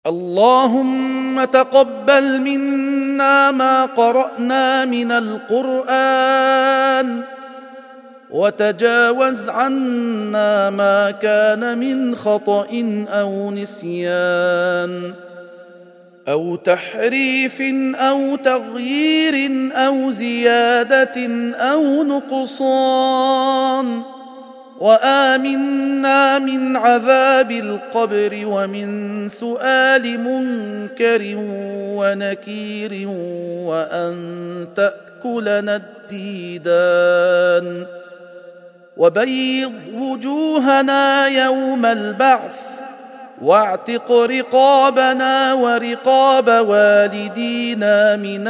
اللهم تقبل منا ما قرأنا من القرآن، وتجاوز عنا ما كان من خطأ أو نسيان أو تحريف أو تغيير أو زيادة أو نقصان، وآمنا من عذاب القبر ومن سؤال منكر ونكير وأن تأكلنا الديدان، وبيض وجوهنا يوم البعث، واعتق رقابنا ورقاب والدينا من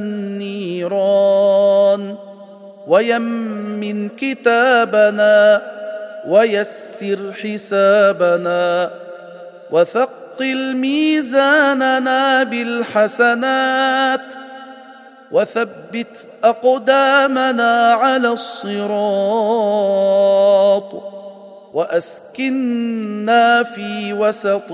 النيران، ويمن كتابنا ويسر حسابنا، وثقل ميزاننا بالحسنات، وثبت أقدامنا على الصراط، وأسكننا في وسط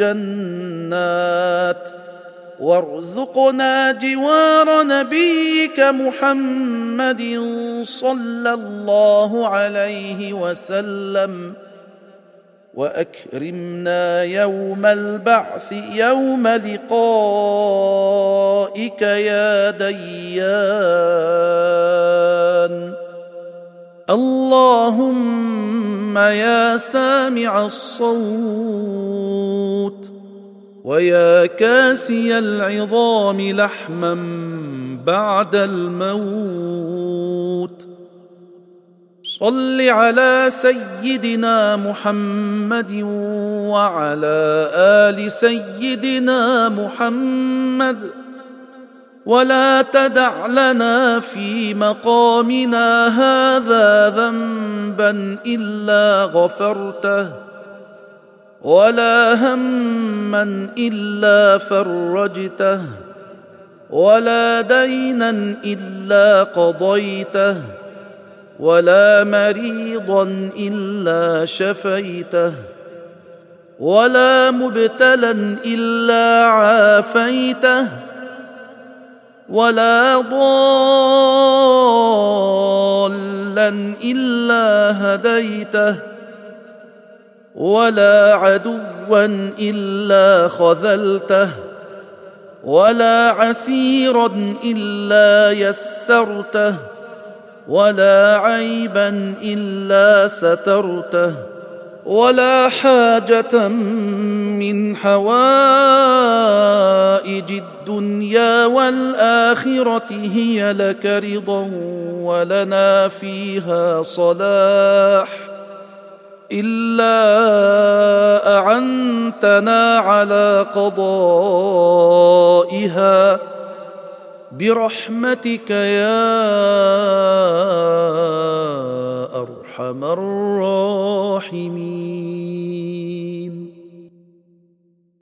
الجنات، وارزقنا جوار نبيك محمد صلى الله عليه وسلم، وأكرمنا يوم البعث يوم لقائك يا ديان. اللهم يا سامع الصوت، ويا كاسي العظام لحما بعد الموت، صل على سيدنا محمد وعلى آل سيدنا محمد، ولا تدع لنا في مقامنا هذا ذنبا إلا غفرته، ولا هما إلا فرجته، ولا دينا إلا قضيته، ولا مريضا إلا شفيته، ولا مبتلا إلا عافيته، ولا ضالا إلا هديته، ولا عدوا إلا خذلته، ولا عسيرا إلا يسرته، ولا عيبا إلا سترته، ولا حاجة من حوائج الدنيا والآخرة هي لك رضا ولنا فيها صلاح إلا أعنتنا على قضائها برحمتك يا